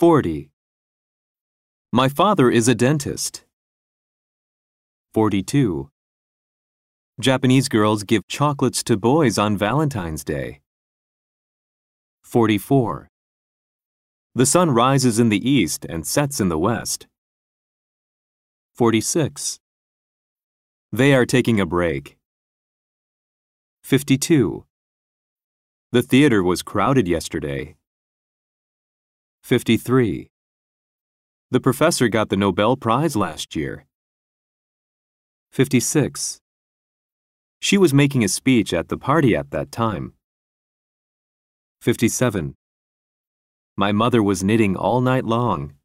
40. My father is a dentist. 42. Japanese girls give chocolates to boys on Valentine's Day. 44. The sun rises in the east and sets in the west. 46. They are taking a break. 52. The theater was crowded yesterday. 53. The professor got the Nobel Prize last year. 56. She was making a speech at the party at that time. 57. My mother was knitting all night long.